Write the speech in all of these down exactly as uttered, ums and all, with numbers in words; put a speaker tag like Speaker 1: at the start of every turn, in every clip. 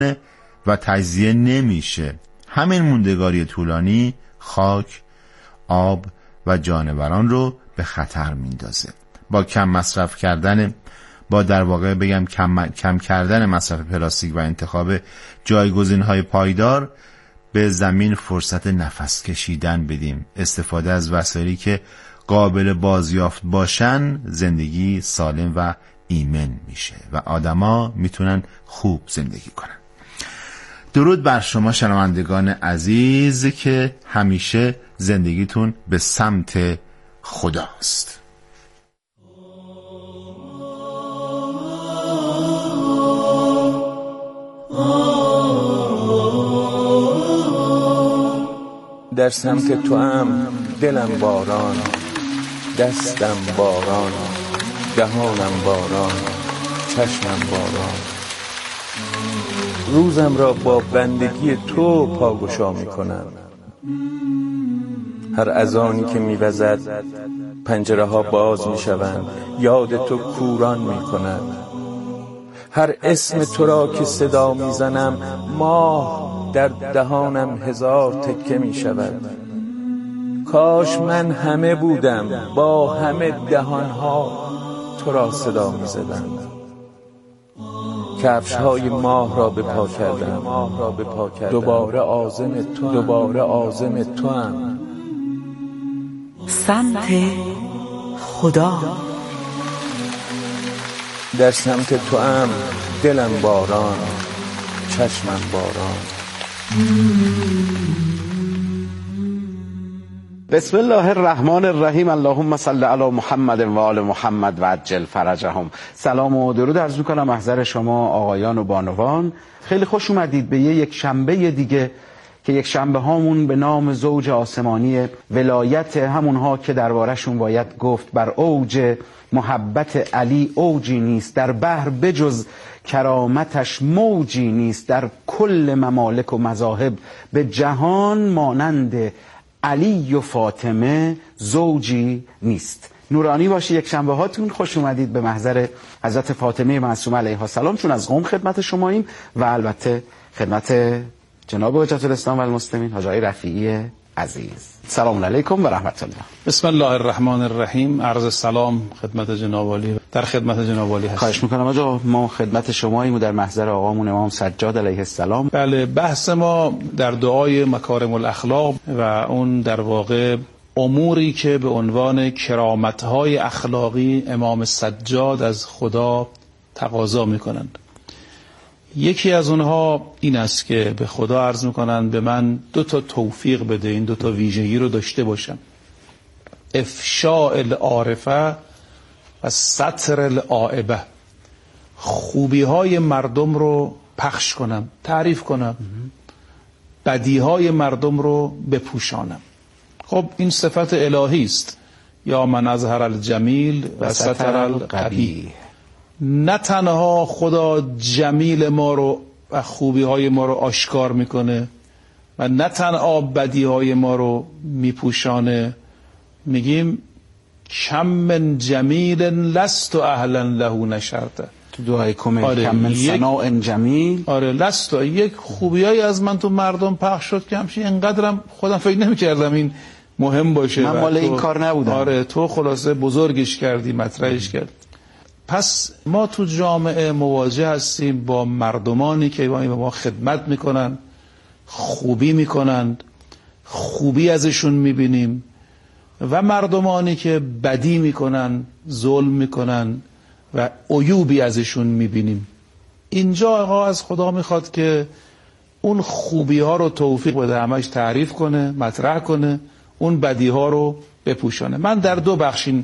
Speaker 1: و تجزیه نمیشه. همین موندگاری طولانی خاک، آب و جانوران رو به خطر میندازه. با کم مصرف کردن با در واقع بگم کم, کم کردن مصرف پلاستیک و انتخاب جایگزین‌های پایدار به زمین فرصت نفس کشیدن بدیم. استفاده از وسایلی که قابل بازیافت باشن، زندگی سالم و ایمن میشه و آدما میتونن خوب زندگی کنن. درود بر شما شنوندگان عزیز که همیشه زندگیتون به سمت خداست.
Speaker 2: در سمت تو هم دلم باران، دستم باران، دهانم باران، چشمم باران. روزم را با بندگی تو پاگشا می کنم. هر اذانی که می وزد پنجره ها باز می شوند، یاد تو کوران می کند. هر اسم تو را که صدا می زنم، ماه در دهانم هزار تکه می شود. کاش من همه بودم، با همه دهانها تو را صدا می زدم. کفش های ماه را به پا کردم، دوباره عازم تو، دوباره عازم تو هم.
Speaker 3: سمت خدا.
Speaker 2: در سمت تو هم دلم باران، چشمم باران.
Speaker 4: بسم الله الرحمن الرحیم. اللهم صل علی محمد و آل محمد و عجل فرجهم. سلام و درود عرض می‌کنم محضر شما آقایان و بانوان. خیلی خوش اومدید به یک شنبه دیگه که یک شنبه هامون به نام زوج آسمانی ولایت، همونها که دربارشون باید گفت بر اوج محبت علی اوجی نیست، در بحر بجز کرامتش موجی نیست، در کل ممالک و مذاهب به جهان مانند علی و فاطمه زوجی نیست. نورانی باشه یک شنبه هاتون. خوش اومدید به محضر حضرت فاطمه معصومه علیها السلام، چون از قم خدمت شماییم و البته خدمت جناب حجت الاسلام و المسلمین حاج آقای رفیعی عزیز. سلام علیکم و رحمت الله.
Speaker 5: بسم الله الرحمن الرحیم. عرض سلام خدمت جناب عالی. در خدمت جناب عالی هستم.
Speaker 4: خواهش میکنم آقا، ما خدمت شماییم و در محضر آقامون امام سجاد علیه السلام.
Speaker 5: بله، بحث ما در دعای مکارم الاخلاق و اون در واقع اموری که به عنوان کرامت‌های اخلاقی امام سجاد از خدا تقاضا میکنند. یکی از اونها این است که به خدا عرض میکنند به من دو تا توفیق بده، این دو تا ویژگی رو داشته باشم: افشاء العارفه و ستر العائبه. خوبی های مردم رو پخش کنم، تعریف کنم، بدی های مردم رو بپوشانم. خب این صفت الهی است. یا من اظهر الجمیل و ستر القبیح. نه تنها خدا جمیل ما رو و خوبی های ما رو آشکار میکنه و نه تنها بدی های ما رو میپوشانه، میگیم کم من جمیل لست اهلا له نشرته.
Speaker 4: تو دعای کمه
Speaker 5: آره،
Speaker 4: کم من ثناء جمیل.
Speaker 5: آره لست، یک خوبیایی از من تو مردم پخش شد که همچین اینقدرم خودم فکر نمی‌کردم این مهم باشه.
Speaker 4: من مال این کار نبودم.
Speaker 5: آره تو خلاصه بزرگش کردی، مطرحش کردی. پس ما تو جامعه مواجه هستیم با مردمانی که به ما خدمت میکنن، خوبی میکنن، خوبی ازشون میبینیم، و مردمانی که بدی میکنن، ظلم میکنن و عیوبی ازشون میبینیم. اینجا آقا از خدا میخواد که اون خوبی ها رو توفیق بده، همش تعریف کنه، مطرح کنه، اون بدی ها رو بپوشانه. من در دو بخش این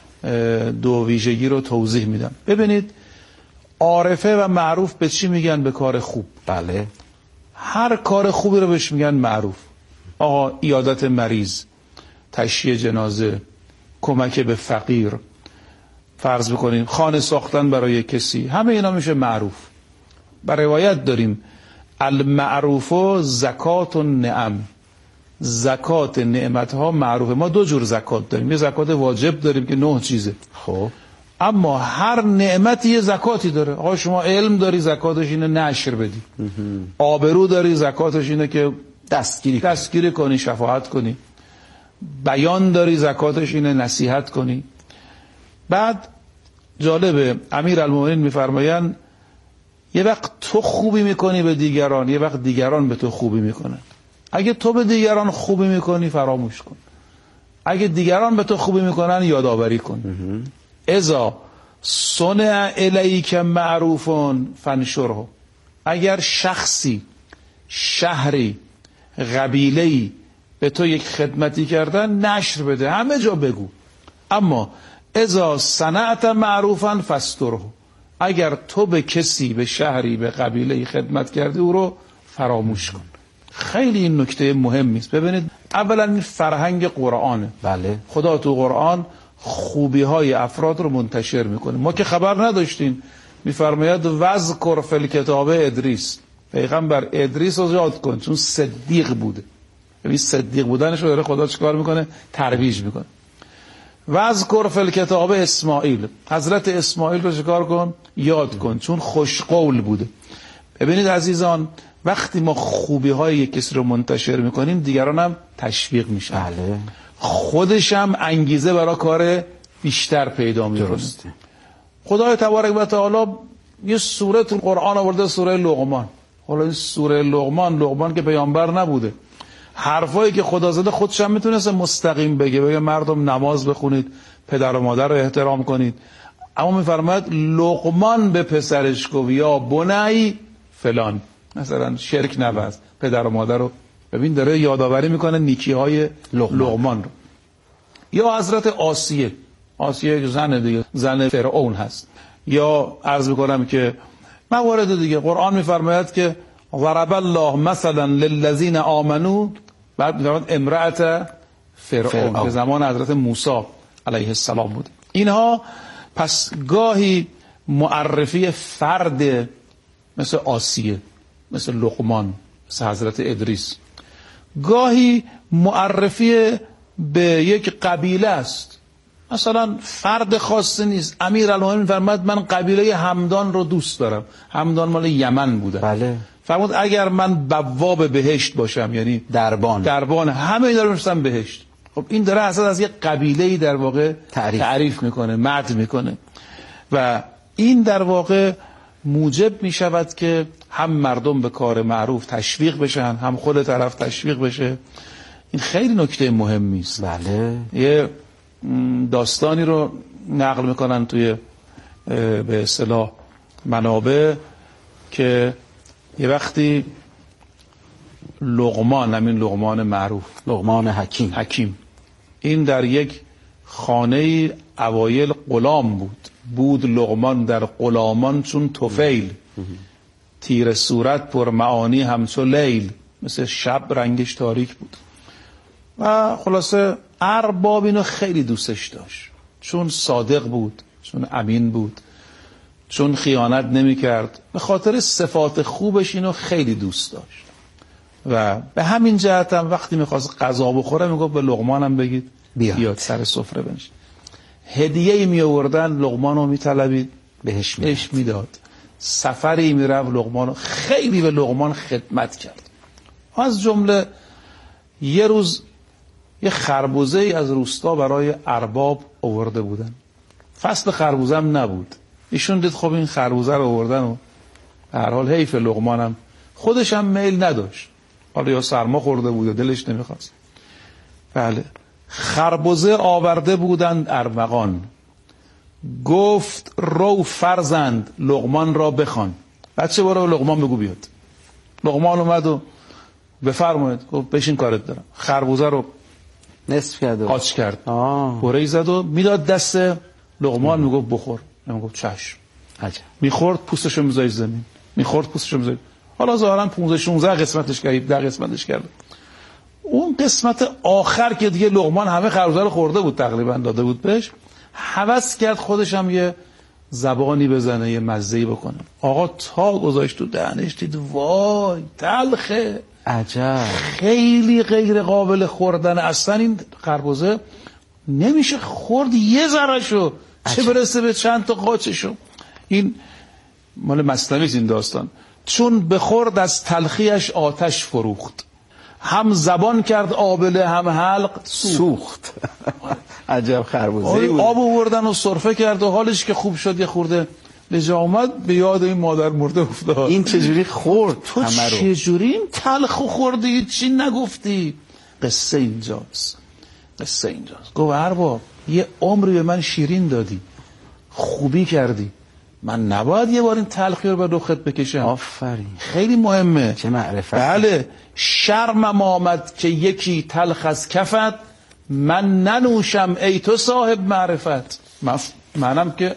Speaker 5: دو ویژگی رو توضیح میدم. ببینید، عارفه و معروف به چی میگن؟ به کار خوب.
Speaker 4: بله،
Speaker 5: هر کار خوبی رو بهش میگن معروف. آقا عیادت مریض، تشییع جنازه، کمک به فقیر، فرض بکنیم خانه ساختن برای کسی، همه اینا میشه معروف. بر روایت داریم المعروف زکات النعم، زکات نعمت ها معروفه. ما دو جور زکات داریم، یه زکات واجب داریم که نه چیزه.
Speaker 4: خب
Speaker 5: اما هر نعمتی یه زکاتی داره. آقا شما علم داری، زکاتش اینه نشر بدی. آبرو داری، زکاتش اینه که
Speaker 4: دستگیری
Speaker 5: دستگیری کنی، شفاعت کنی. بیان داری، زکاتش اینه نصیحت کنی. بعد جالبه امیرالمومنین میفرمایند یه وقت تو خوبی میکنی به دیگران، یه وقت دیگران به تو خوبی میکنن. اگه تو به دیگران خوبی میکنی فراموش کن، اگه دیگران به تو خوبی میکنن یادآوری کن. اذا صنع الیک معروف فانشره. اگر شخصی، شهری، قبیله‌ای به تو یک خدمتی کردن نشر بده، همه جا بگو. اما اذا صنعت معروفا فاستره. اگر تو به کسی، به شهری، به قبیله‌ای خدمت کردی او رو فراموش کن. خیلی این نکته مهمی است. ببینید اولا این فرهنگ قرآنه.
Speaker 4: بله.
Speaker 5: خدا تو قرآن خوبی های افراد رو منتشر میکنه. ما که خبر نداشتیم. میفرماید وذکر فی الکتاب ادریس. پیغمبر ادریس رو یاد کن چون صدیق بوده. ببین صدیق بودنش رو داره خدا چیکار میکنه؟ ترویج میکنه. وذکر فی الکتاب اسماعیل. حضرت اسماعیل رو چیکار کن؟ یاد کن چون خوشقول بوده. ببینید عزیزان، وقتی ما خوبی های یک کسی رو منتشر میکنیم دیگران هم تشویق میشن.
Speaker 4: بله.
Speaker 5: خودش هم انگیزه برای کار بیشتر پیدا میکنه.
Speaker 4: درسته.
Speaker 5: خدای تبارک و تعالی یه سوره تو قرآن آورده، سوره لقمان. حالا این سوره لقمان، لقمان که پیامبر نبوده، حرفایی که خدا زده خودش هم میتونست مستقیم بگه، بگه مردم نماز بخونید، پدر و مادر رو احترام کنید. اما میفرماید لقمان به پسرش گفت یا بنی فلان، مثلا شرک نورز، پدر و مادر رو. ببین داره یادآوری میکنه نیکی های لقمان. لقمان رو. یا حضرت آسیه، آسیه زن دیگه، زن فرعون هست. یا عرض میکنم که موارد دیگه قرآن میفرماید که ضرب الله مثلا للذین آمنوا، بعد میفرماید امرأت فرعون که زمان حضرت موسی علیه السلام بود. اینها پس گاهی معرفی فرد مثل آسیه، مثل لقمان، مثل حضرت ادریس، گاهی معرفی به یک قبیله است. مثلا فرد خاصی نیست. امیرالمومنین فرمود من قبیله همدان رو دوست دارم. همدان مال یمن بوده.
Speaker 4: بله.
Speaker 5: فرمود اگر من بواب بهشت باشم، یعنی
Speaker 4: دربان
Speaker 5: دربان همه اینا رو میشم بهشت. خب این داره اصلا از یک قبیله‌ای در واقع تعریف, تعریف میکنه، مدح میکنه و این در واقع موجب میشود که هم مردم به کار معروف تشویق بشن، هم خود طرف تشویق بشه. این خیلی نکته مهمی است.
Speaker 4: بله.
Speaker 5: یه داستانی رو نقل میکنن توی به اصطلاح منابع که یه وقتی لقمان، همین لقمان معروف،
Speaker 4: لقمان حکیم
Speaker 5: حکیم این در یک خانه اوایل غلام بود. بود لقمان در غلامان چون طفیل، تیر صورت پر معانی همچو لیل، مثل شب رنگش تاریک بود. و خلاصه ارباب اینو خیلی دوستش داشت چون صادق بود، چون امین بود، چون خیانت نمی کرد. به خاطر صفات خوبش اینو خیلی دوست داشت و به همین جهت هم وقتی میخواست غذا بخوره میگفت به لقمانم بگید بیاد سر سفره بنشین. هدیه‌ای می آوردن لقمانو میطلبید،
Speaker 4: بهش
Speaker 5: میداد. سفری میرفت لقمانو، خیلی به لقمان خدمت کرد. از جمله یه روز یه خربوزه ای از روستا برای ارباب آورده بودن. فصل خربوزه هم نبود. ایشون دید خب این خربوزه رو آوردن و به هر حال حیف لقمانم، خودش هم میل نداشت. حالا یا سرما خورده بود یا دلش نمیخواست. بله. خربوزه آورده بودند ارمغان. گفت رو فرزند لقمان را بخوان. بچه برو لقمان بگو بیاد. لقمان اومد و بفرمایید. گفت بشین کارت دارم. خربوزه رو
Speaker 4: نصف کرد،
Speaker 5: قاچ کرد، بره‌ای زد و میداد دست لقمان، میگفت بخور. میگفت چشم.
Speaker 4: عجب.
Speaker 5: میخورد پوستشو میذاشت زمین، میخورد پوستشو میذاشت. حالا ظاهرا پانزده شانزده قسمتش کرد، ده قسمتش کرد. اون قسمت آخر که دیگه لقمان همه خربوزه رو خورده بود، تقریبا داده بود بهش، هوس کرد خودش هم یه زبانی بزنه، یه مزه‌ای بکنه. آقا تا گذاشت تو دهنش دید وای تلخه،
Speaker 4: عجب،
Speaker 5: خیلی غیر قابل خوردن. اصلا این خربوزه نمیشه خورد، یه ذره‌شو چه برسه به چند تا قاچشو. این مال مثنوی این داستان. چون بخورد از تلخیش آتش فروخت، هم زبان کرد آبله هم حلق سوخت.
Speaker 4: عجب خربوزه‌ای بود.
Speaker 5: آب آوردن و سرفه کرد و حالش که خوب شد یه خورده به جا اومد، به یاد این مادر مرده افتاد.
Speaker 4: این چجوری خورد؟
Speaker 5: تو چجوری این تلخ خوردی چی نگفتی؟ قصه اینجاست. قصه اینجاست. گفت ارباب یه عمری به من شیرین دادی، خوبی کردی، من نباید یه بار این تلخی رو به رخت بکشم.
Speaker 4: آفرین.
Speaker 5: خیلی مهمه.
Speaker 4: چه معرفت.
Speaker 5: بله. شرمم آمد که یکی تلخ از کفت، من ننوشم ای تو صاحب معرفت. من منم که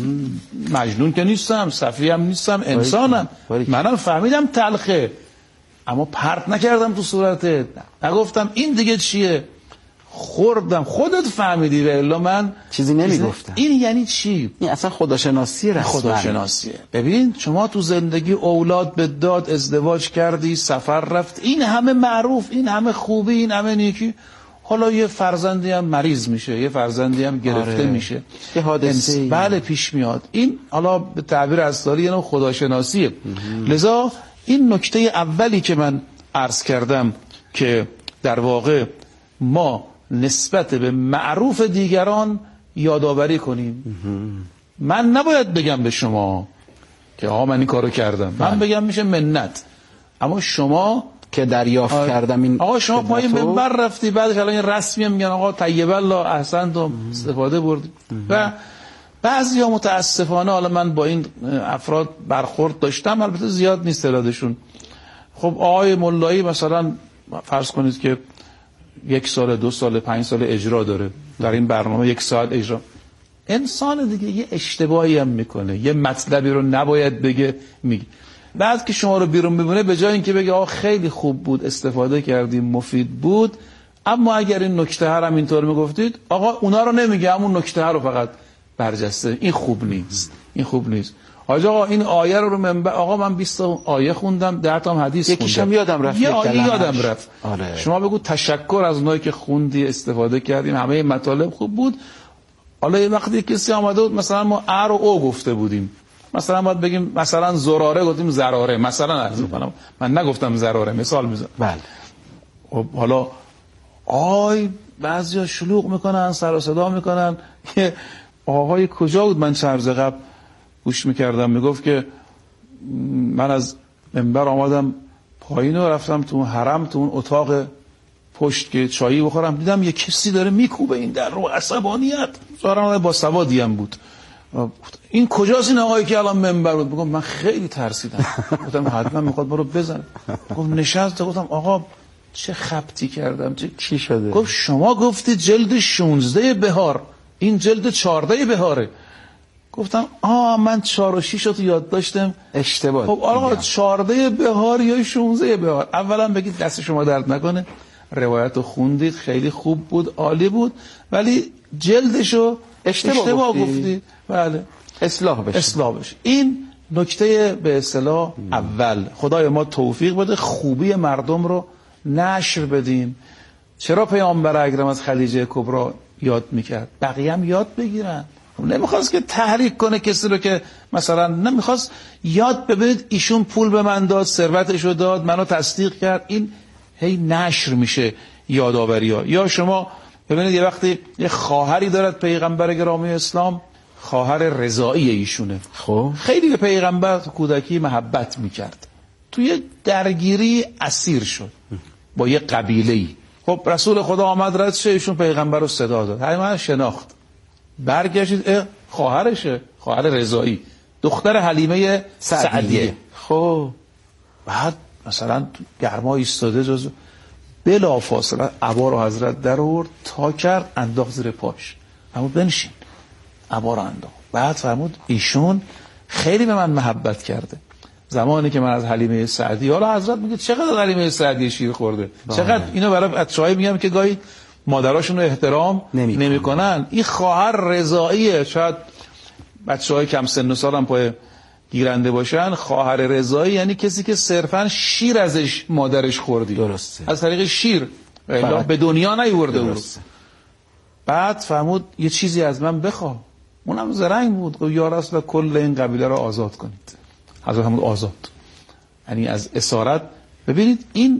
Speaker 5: مجنون که نیستم، صفی هم نیستم، انسانم. منم فهمیدم تلخه، اما پرت نکردم تو صورتت، نگفتم این دیگه چیه، خوردم، خودت فهمیدی و الا من
Speaker 4: چیزی نمیگفتم.
Speaker 5: این یعنی چی؟
Speaker 4: این اصلا خداشناسیه. رسما
Speaker 5: خداشناسیه. ببین شما تو زندگی اولاد به داد، ازدواج کردی، سفر رفت، این همه معروف، این همه خوبی، این همه نیکی، حالا یه فرزندی هم مریض میشه، یه فرزندی هم گرفته آره. میشه،
Speaker 4: یه حادثه
Speaker 5: بله پیش میاد. این حالا به تعبیر اصطلاحی یه نوع خداشناسیه. لذا این نکته اولی که من عرض کردم که در واقع ما نسبت به معروف دیگران یادآوری کنیم. من نباید بگم به شما که آقا من این کارو کردم، من بگم میشه منت، اما شما
Speaker 4: که دریافت آه. کردم این
Speaker 5: آقا شما پای منبر رفتی، بعدش الان این رسمی میگن آقا طیب الله احسنتم استفاده بردی. و بعضیا متاسفانه، حالا من با این افراد برخورد داشتم، البته زیاد نیست تعدادشون. خب آقای مولایی مثلا فرض کنید که یک سال، دو سال، پنج سال اجرا داره، در این برنامه یک ساعت اجرا. انسان دیگه یه اشتباهی هم میکنه، یه مطلبی رو نباید بگه میگه. بعد که شما رو بیرون ببینه، به جای اینکه بگه آقا خیلی خوب بود، استفاده کردیم، مفید بود، اما اگر این نکته ها هم اینطور میگفتید، آقا اونا رو نمیگه، همون نکته ها رو فقط برجسته، این خوب نیست، این خوب نیست. آقا این آیه رو رو منبر، آقا من بیست تا آیه خوندم، ده تا حدیث خوندم،
Speaker 4: یکیشم یادم رفت،
Speaker 5: یه آیه یادم رفت.
Speaker 4: آره.
Speaker 5: شما بگو تشکر از اونایی که خوندی، استفاده کردیم، همه مطالب خوب بود. حالا یه وقتی کسی آمده بود مثلا ما ا رو او گفته بودیم، مثلا باید بگیم مثلا زراره گفتیم زراره، مثلا عرض کنم من نگفتم زراره، مثال میزنم.
Speaker 4: بله.
Speaker 5: حالا آی بعضیا شلوغ میکنن، سر و صدا میکنن. آقای کجا بود من چند روز قبل گوش میکردم، میگفت که من از منبر آمدم پایین و رفتم تو حرم، تو اون اتاق پشت که چایی بخورم، دیدم یه کسی داره میکوبه این در رو، عصبانیت. ظاهرا با سوادی هم بود. این کجاست این آقایی که الان منبر بود؟ بگم من خیلی ترسیدم، گفتم حتما میخواد برو بزن. گفت نشست، گفتم آقا چه خبطی کردم، چه
Speaker 4: چی شده؟
Speaker 5: گفت شما گفتی جلد شانزده بهار، این جلد چهارده بهاره. گفتم آه من چهار و شیش رو تو یاد داشتم،
Speaker 4: اشتباه.
Speaker 5: خب آقا چهارده بهار یا شانزده بهار؟ اولا بگید دست شما درد نکنه، روایت رو خوندید، خیلی خوب بود، عالی بود، ولی جلدشو اشتباه, اشتباه گفتی. گفتی بله،
Speaker 4: اصلاح بشه.
Speaker 5: اصلاح بشه. این نکته به اصطلاح اول. خدای ما توفیق بده خوبی مردم رو نشر بدیم. چرا پیامبر اکرم از خدیجه کبری یاد میکرد؟ بقیه هم یاد بگیرن. نمیخواست که تحریک کنه کسی رو که مثلا نمیخواست یاد ببینید ایشون پول به من داد، ثروتشو داد، منو تصدیق کرد. این هی نشر میشه یادآوری ها. یا شما ببینید یه وقتی یه خواهری دارد پیغمبر گرامی اسلام، خواهر رضایی ایشونه،
Speaker 4: خب
Speaker 5: خیلی به پیغمبر تو کودکی محبت میکرد، توی درگیری اسیر شد با یه قبیله‌ای. خب رسول خدا آمد رد شه، ایشون پیغمبر رو صدا داد، همین شناخت، برگشت خواهرشه، خواهر رضایی، دختر حلیمه سعدیه.
Speaker 4: خب
Speaker 5: بعد مثلا گرما ایستاده، جز بلا فاصله عبا رو حضرت در آورد، تا کرد انداخت زیر پاش، فرمود بنشین، عبا رو انداخت. بعد فرمود ایشون خیلی به من محبت کرده، زمانی که من از حلیمه سعدی، حالا حضرت میگه چقدر حلیمه سعدی شیر خورده، چقدر اینو برای بچه‌های میگم که گاهی مادراشون رو احترام نمیکنن. نمی این خواهر رضاییه، شاید بچه‌های کم سن و سال هم پای گیرنده باشن. خواهر رضایی یعنی کسی که صرفا شیر ازش مادرش خوردی،
Speaker 4: درسته،
Speaker 5: از طریق شیر به دنیا نیورده بود. بعد فرمود یه چیزی از من بخواه. اونم زرنگ بود. گفت یا رسول الله کل این قبیله را آزاد کنید. حضرت محمد آزاد، یعنی از اسارت. ببینید این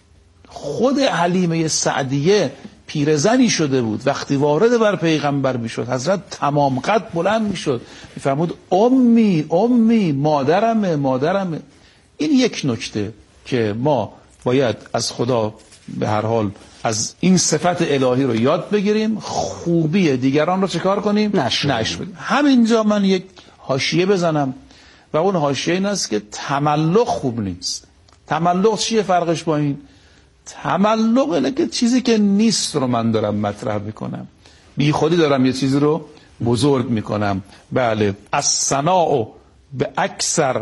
Speaker 5: خود حلیمه سعدیه پیرزنی شده بود، وقتی وارد بر پیغمبر میشد حضرت تمام قد بلند میشد میفرمود امی امی مادرمه مادرمه. این یک نکته که ما باید از خدا به هر حال از این صفت الهی رو یاد بگیریم، خوبی دیگران رو چکار کنیم؟ نشر بدیم. همینجا من یک حاشیه بزنم و اون حاشیه این است که تملق خوب نیست. تملق چیه فرقش با این؟ تملق اینه که چیزی که نیست رو من دارم مطرح میکنم، بی خودی دارم یه چیزی رو بزرگ میکنم. بله، از ثناء به اکثر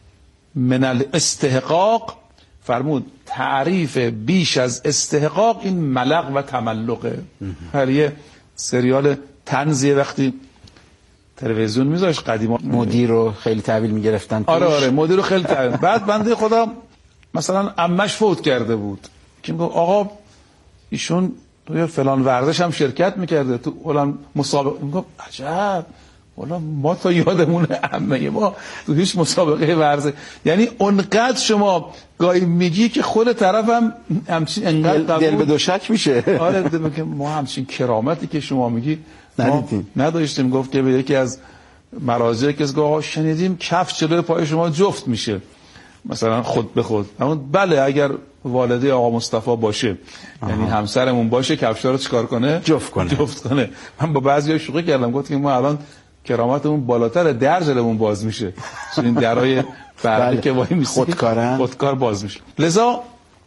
Speaker 5: من الاستحقاق، فرمود تعریف بیش از استحقاق این ملق و تملقه. هر یه سریال طنزیه وقتی تلویزیون میذاشت قدیما،
Speaker 4: مدیر رو خیلی تحویل میگرفتن.
Speaker 5: آره آره مدیر رو خیلی تحویل. بعد بنده خدا مثلا عمش فوت کرده بود که میگه آقا ایشون توی فلان ورزش هم شرکت میکرده، تو فلان مسابقه. میگه عجب، والا ما تا یادمونه عمه ما تو هیچ مسابقه ورزش. یعنی اونقدر شما گاهی میگی که خود طرفم همچین انقدر
Speaker 4: دل به دوشک میشه.
Speaker 5: آره که ما همچین کرامتی که شما میگی ندیدیم نداشتیم. گفت که به یکی از مراجع کسی گفت آقا شنیدیم کفش جلوی پای شما جفت میشه، مثلا خود به خود. اما بله اگر والده آقا مصطفی باشه، آها. یعنی همسرمون باشه، کفشا رو چیکار کنه؟
Speaker 4: جفت کنه.
Speaker 5: جفت کنه. من با بعضیا شوخی کردم، گفتم که ما الان کرامتمون بالاتر، در جلومون باز میشه، چون این درای فرقی که وای میسی
Speaker 4: خودکارن
Speaker 5: خودکار باز میشه. لذا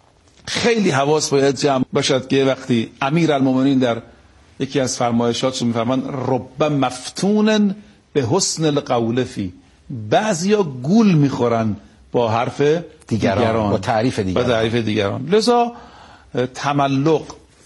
Speaker 5: خیلی حواس باید جمع باشد که وقتی امیرالمومنین در یکی از فرمایشاتش میفرمان رب مفتون به حسن القول فی، بعضیا گول میخورن با حرف دیگران, دیگران.
Speaker 4: با تعریف دیگران
Speaker 5: با تعریف دیگران. لذا تملق،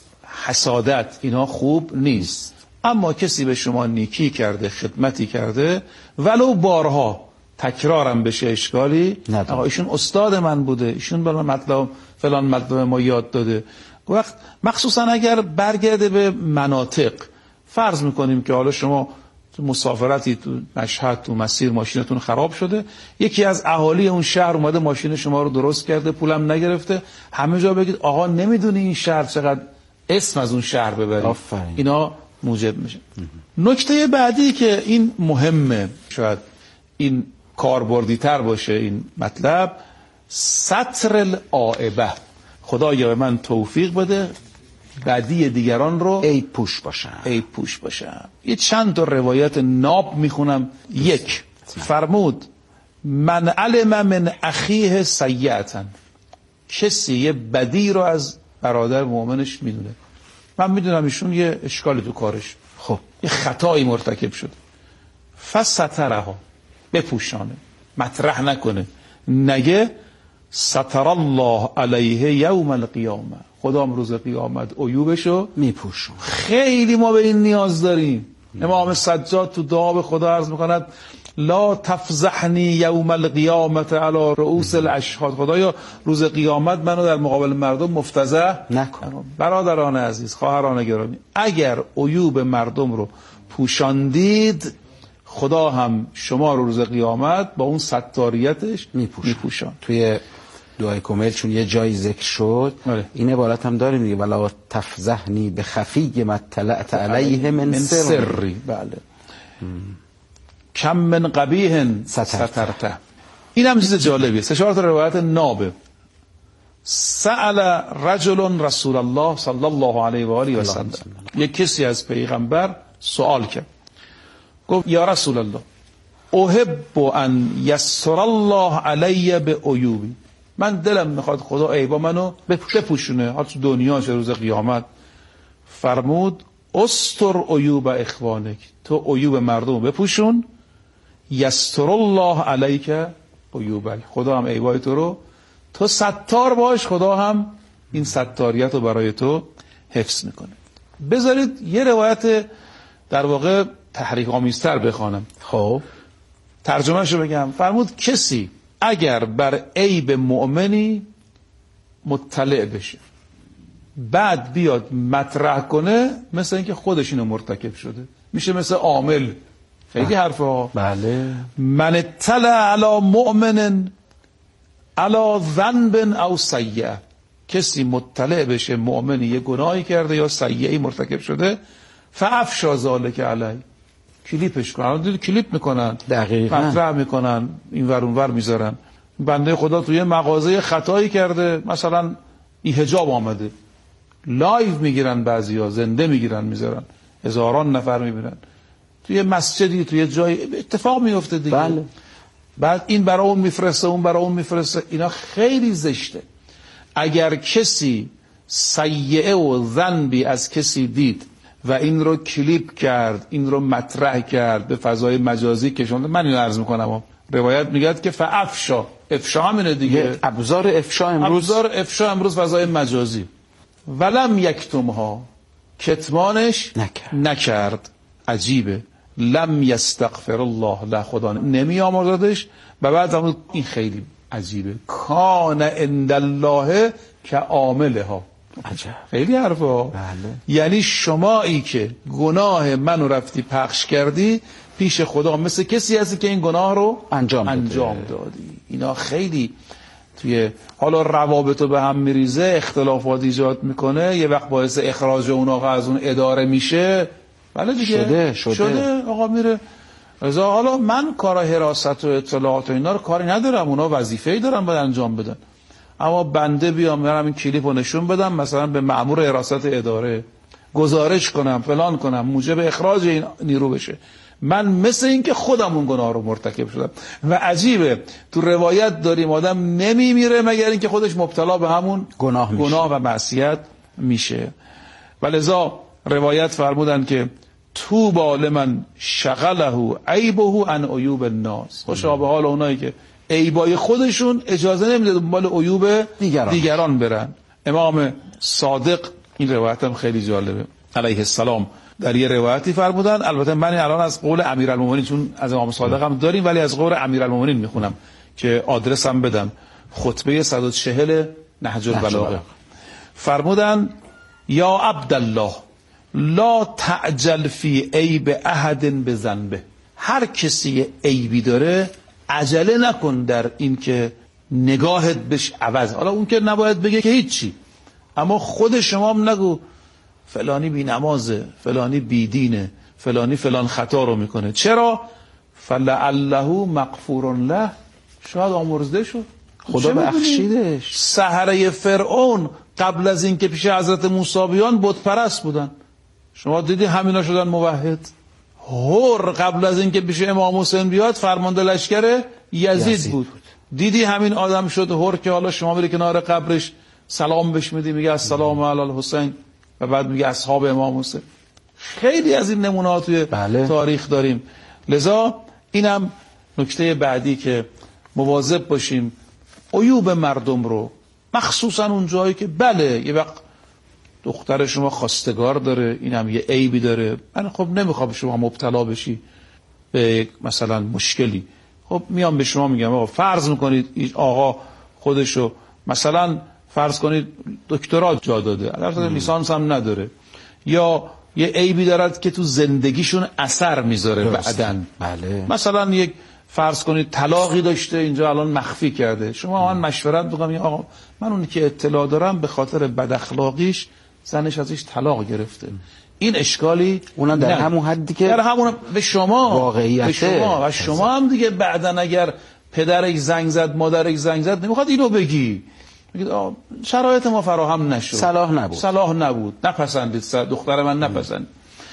Speaker 5: حسادت اینا خوب نیست. اما کسی به شما نیکی کرده، خدمتی کرده، ولو بارها تکرارم بشه اشکالی نداره. آقا ایشون استاد من بوده، ایشون برای مطلب فلان مطلب ما یاد داده. وقت مخصوصا اگر برگرده به مناطق، فرض میکنیم که حالا شما تو مسافرتی تو مشهد تو مسیر ماشینتون خراب شده، یکی از اهالی اون شهر اومده ماشین شما رو درست کرده، پولم نگرفته، همه جا بگید آقا نمیدونی این شهر چقدر اسم از اون شهر ببرید.
Speaker 4: آفرین.
Speaker 5: اینا موجب میشه. نکته بعدی که این مهمه، شاید این کاربردی تر باشه این مطلب، ستر العائبه. خدایا به من توفیق بده بدی دیگران رو
Speaker 4: عیب پوش باشم
Speaker 5: عیب پوش باشم. یه چند تا روایت ناب میخونم. یک، فرمود من علم من اخیه سیئتا، کسی یه بدی رو از برادر مؤمنش میدونه، من میدونم ایشون یه اشکالی تو کارش، خب یه خطایی مرتکب شد، فسترها، بپوشانه، مطرح نکنه، نگه ستر الله علیه یوم القیامه، خدا روز قیامت عیوبشو
Speaker 4: میپوشون.
Speaker 5: خیلی ما به این نیاز داریم. امام سجاد تو دعا به خدا عرض میکند لا تفضحنی یوم القیامت علی رؤوس الاشهاد، خدایا روز قیامت منو در مقابل مردم مفتضح نکن. برادران عزیز، خواهران گرامی، اگر عیوب مردم رو پوشاندید، خدا هم شما رو روز قیامت با اون ستاریتش میپوشان.
Speaker 4: توی دعای کمیل چون یه جایی ذکر شد بله. این عبارت هم داریم دیگه، ولا تفضحنی به خفی ما طلعت علیه من, من سر.
Speaker 5: سری. بله. کم من قبیح سترته. این هم چیز جالبیه. سه چهار تا روایت نابه. سأل رجل رسول الله صلی الله علیه و آله و سلم، یک کسی از پیغمبر سوال کرد، گفت یا رسول الله احب ان یسر الله علی به عیوبی، من دلم میخواد خدا عیبا منو بپوشونه، حالا تو دنیا چه روز قیامت. فرمود استر عیوب اخوانک، تو عیوب مردم بپوشون، یستر الله علیک عیوبک، خدا هم عیبای تو رو، تو ستار باش، خدا هم این ستاریت رو برای تو حفظ میکنه. بذارید یه روایت در واقع تحریک آمیزتر بخوانم.
Speaker 4: خب
Speaker 5: ترجمهشو بگم. فرمود کسی اگر بر عیب مؤمنی مطلع بشه، بعد بیاد مطرح کنه، مثل اینکه خودش اینو مرتکب شده، میشه مثل عامل خیلی حرفا.
Speaker 4: بله.
Speaker 5: من اطلع علی مؤمن علی ذنب او سیئه، کسی مطلع بشه مؤمنی یه گناهی کرده یا سیئه‌ای مرتکب شده، فافشا ذلک علی، کلیپش کنن. دید کلیپ میکنن،
Speaker 4: دقیقاً
Speaker 5: مطرح میکنن، این ور اون ور میذارن. بنده خدا توی مغازه خطایی کرده، مثلا این حجاب آمده، لایو میگیرن، بعضیا زنده میگیرن میذارن، هزاران نفر میبینن. توی مسجدی توی جای اتفاق میفته دیگه.
Speaker 4: بله.
Speaker 5: بعد این برای اون میفرسته، اون برای اون میفرسته. اینا خیلی زشته. اگر کسی سیئه و ذنبی از کسی دید و این رو کلیپ کرد، این رو مطرح کرد، به فضای مجازی کشوند، من اینو عرض میکنم، روایت میگه که فافشا، افشا همینه دیگه،
Speaker 4: ابزار افشا امروز،
Speaker 5: ابزار افشا امروز فضای مجازی. ولم یکتمها، کتمانش
Speaker 4: نکرد.
Speaker 5: نکرد. عجیبه. لم یستغفر الله له، خدا نمی آمرزدش. و بعد هم این خیلی عجیبه، کان عند الله کعاملها.
Speaker 4: عجب.
Speaker 5: خیلی حرفا.
Speaker 4: بله.
Speaker 5: یعنی شمایی که گناه منو رفتی پخش کردی، پیش خدا مثل کسی هستی که این گناه رو
Speaker 4: انجام,
Speaker 5: انجام دادی. اینا خیلی توی حالا روابطو به هم میریزه، اختلافات ایجاد میکنه، یه وقت باعث اخراج اون آقا از اون اداره میشه. بله دیگه
Speaker 4: شده شده,
Speaker 5: شده. آقا میره رضا. حالا من کار حراست و اطلاعات و اینا رو کاری ندارم، اونا وظیفه‌ای دارن باید انجام بدن. اما بنده بیام برم این کلیپو نشون بدم مثلا به مأمور حراست اداره، گزارش کنم، فلان کنم، موجب اخراج این نیرو بشه، من مثل این که خودم اون گناه رو مرتکب شدم. و عجیبه تو روایت داریم آدم نمیمیره مگر اینکه خودش مبتلا به همون
Speaker 4: گناه, میشه.
Speaker 5: گناه و معصیت میشه. ولذا روایت فرمودن که طوبی لمن شغله عیبه عن عیوب الناس، خوشا به حال اونایی که عیبای خودشون اجازه نمیده دنبال عیوب دیگران. دیگران برن. امام صادق، این روایت هم خیلی جالبه، علیه السلام در یه روایتی فرمودن، البته من الان از قول امیرالمومنین، چون از امام صادق هم داریم، ولی از قول امیرالمومنین میخونم که آدرس هم بدم، خطبه صد و چهل نهج البلاغه. فرمودن یا عبدالله لا تعجل فی عیب احد بذنبه، هر کسی عیبی داره عجله نکن در این که نگاهت بهش عوض. حالا اون که نباید بگه که هیچی، اما خود شما هم نگو فلانی بی نمازه، فلانی بی دینه، فلانی فلان خطا رو میکنه. چرا؟ فلعله مغفور له، شاید آمرزده شد،
Speaker 4: خدا بخشیدش.
Speaker 5: سحره فرعون قبل از این که پیش حضرت موسی بیان بت پرست بودن، شما دیدی همینا شدن موحد. هور قبل از این که پیش امام حسین بیاد فرمانده لشکر یزید, یزید بود. بود دیدی همین آدم شد هور که حالا شما میری کنار قبرش سلام بهش میدی، میگه السلام علی الحسین، و بعد میگه اصحاب امام حسین. خیلی از این نمونه ها توی
Speaker 4: بله.
Speaker 5: تاریخ داریم. لذا اینم نکته بعدی که مواظب باشیم عیوب مردم رو، مخصوصا اون جایی که بله یه وقت دختر شما خواستگار داره، اینم یه عیبی داره، من خب نمیخوام شما مبتلا بشی به مثلا مشکلی، خب میام به شما میگم آقا فرض میکنید این آقا خودشو مثلا فرض کنید دکترا جا داده، البته لیسانس هم نداره، یا یه عیبی دارد که تو زندگیشون اثر میذاره بعدن.
Speaker 4: بله.
Speaker 5: مثلا یک فرض کنید طلاقی داشته اینجا الان مخفی کرده، شما من مشورت میگم آقا من اونی که اطلاع دارم به خاطر بد اخلاقیش زنش ازش طلاق گرفته، این اشکالی
Speaker 4: اونم در همون حدی که
Speaker 5: در همون به شما
Speaker 4: واقعیته،
Speaker 5: به شما و شما هم دیگه بعدن اگر پدرش زنگ زد مادرش زنگ زد نمیخواد اینو بگی، میگید شرایط ما فراهم نشد،
Speaker 4: صلاح نبود
Speaker 5: صلاح نبود نپسندید دختر من نپسند.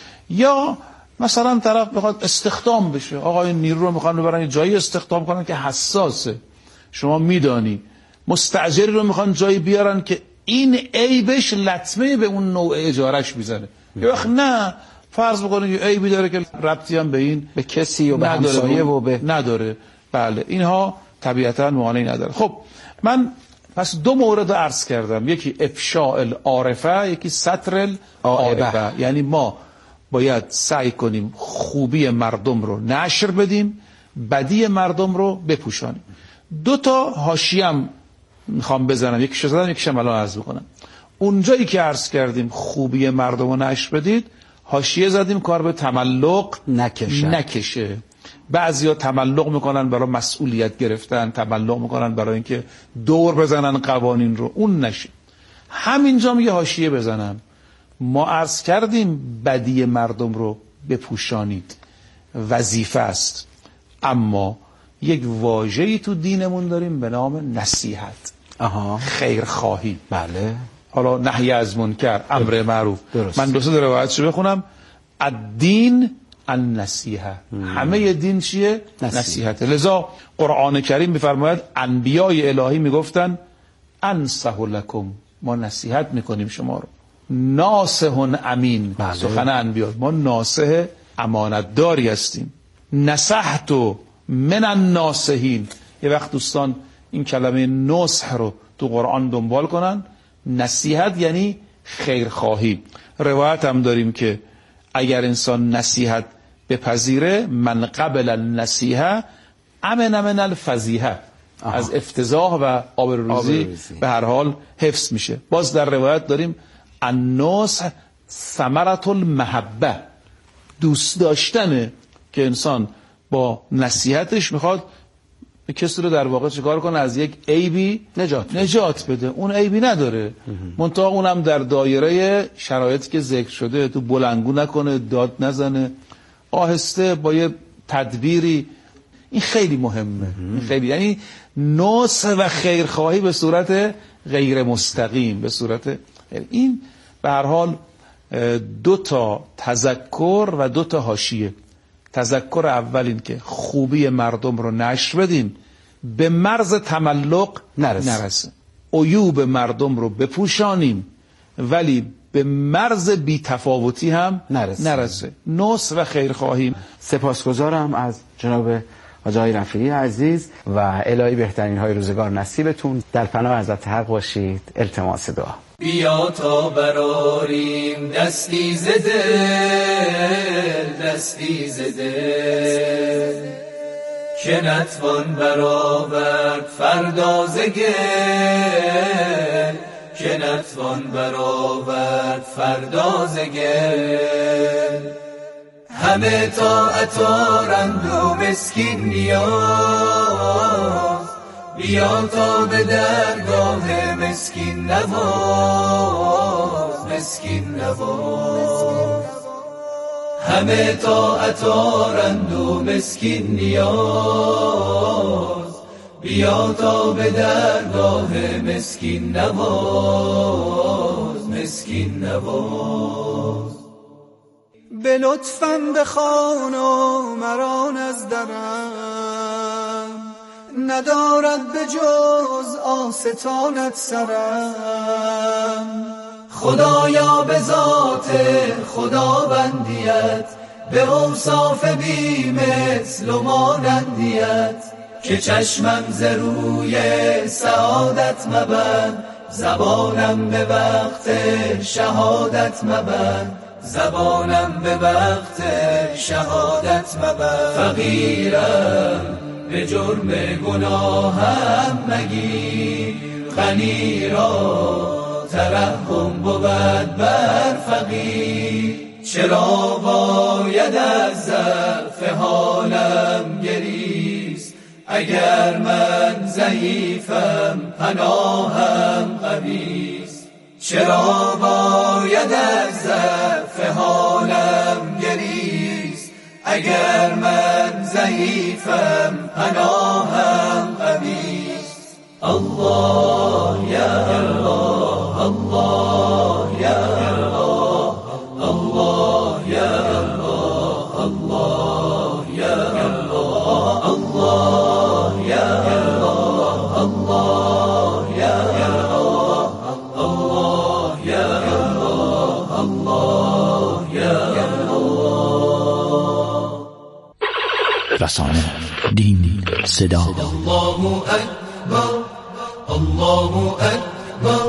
Speaker 5: یا مثلا طرف بخواد استخدام بشه، آقا این نیرو رو میخوان ببرن جایی استخدام کنن که حساسه، شما میدانی مستاجری رو میخوان جایی بیارن که این عیبش لطمه به اون نوع اجارش میزنه. یه وقت نه، فرض بکنید یه عیبی داره که ربطی هم به این
Speaker 4: به کسی و به همسایه و به
Speaker 5: نداره، بله اینها طبیعتا معنی نداره. خب من پس دو مورد عرض کردم، یکی افشاء العارفه، یکی ستر العارفه. یعنی ما باید سعی کنیم خوبی مردم رو نشر بدیم، بدی مردم رو بپوشانیم. دو تا حاشیه هم میخوام بزنم، یکیشو زدم یکیشم الان عرض بکنم. اونجایی که عرض کردیم خوبی مردم رو نشر بدید، حاشیه زدیم کار به تملق
Speaker 4: نکشه
Speaker 5: نکشه. بعضیا تملق میکنن برای مسئولیت گرفتن، تملق میکنن برای اینکه دور بزنن قوانین رو، اون نشه. همینجا یه حاشیه بزنم، ما عرض کردیم بدی مردم رو بپوشانید، وظیفه است، اما یک واژه‌ای تو دینمون داریم به نام نصیحت.
Speaker 4: آها.
Speaker 5: خیرخواهی.
Speaker 4: بله.
Speaker 5: حالا نهی از منکر، امر معروف.
Speaker 4: درست.
Speaker 5: من دو سه روایتشو بخونم. الدین النصیحه. همه دین چیه؟ نصیحت. لذا قرآن کریم میفرماید انبیای الهی میگفتن انصح لکم، ما نصیحت میکنیم شما رو. ناصح امین.
Speaker 4: بله.
Speaker 5: سخن انبیا، ما ناصح امانت داری هستیم. نصحت من الناصحین. یه وقت دوستان این کلمه نصح رو تو قرآن دنبال کنن. نصیحت یعنی خیرخواهی. روایت هم داریم که اگر انسان نصیحت بپذیره، من قبل النصیحه امن من الفضیحه، از افتضاح و آبروریزی به هر حال حفظ میشه. باز در روایت داریم النصح ثمرة المحبه، دوست داشتنه که انسان با نصیحتش میخواد به کسی رو در واقع چیکار کنه؟ از یک عیبی
Speaker 4: نجات
Speaker 5: نجات بده. اون عیبی نداره، منتها اونم در دایره شرایطی که ذکر شده، تو بلنگو نکنه، داد نزنه، آهسته با یه تدبیری. این خیلی مهمه. این خیلی، یعنی نصح و خیرخواهی به صورت غیر مستقیم، به صورت غیر. این به هر حال دو تا تذکر و دو تا حاشیه. تذکر اول این که خوبی مردم رو نشر بدیم، به مرز تملق نرسه, نرسه. عیوب مردم رو بپوشانیم ولی به مرز بی‌تفاوتی هم نرسه, نرسه. نصح و خیرخواهی.
Speaker 4: سپاسگزارم از جناب حاج آقای رفیعی عزیز و الهی بهترین های روزگار نصیبتون. در پناه حضرت حق باشید. التماس دعا.
Speaker 6: بیا تا براریم دستی ز دل، دستی ز دل، که نتوان برآورد فردا ز گل، که نتوان برآورد فردا ز گل. همه طاعت آرند و مسکین نیاز، بیا تا به درگاه مسکین نواز، مسکین نواز. همه طاعت آرند و مسکین نیاز، بیا تا به درگاه مسکین نواز، مسکین نواز. به لطفم بخوان و مران از درم، ندارد به جز آستانت سرم. خدایا به ذات خداوندیت، به اوصاف بی مثل و مانندیت، که چشمم ز روی سعادت مبند، زبانم به وقت شهادت مبند، زبانم به وقت شهادت مبند. فقیرم به جرم گناهم مگیر، غنی را ترحم بود بر فقیر. چرا باید از ضعف حالم گریست، اگر من ضعیفم پناهم قویست. چرا باید از ضعف حالم گریست، اگر من ضعیفم پناهم قویست. الله یا الله، الله یا الله، الله یا الله، الله یا الله، الله یا الله، الله یا الله، الله یا الله، الله یا الله.
Speaker 7: رسانه، دین، صدا.
Speaker 6: الله اکبر، الله اکبر،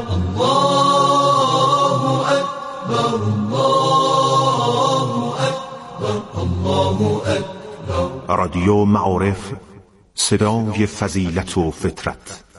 Speaker 6: الله اکبر، الله اکبر، الله اکبر.
Speaker 8: رادیو معارف، صدای فضیلت و فطرت.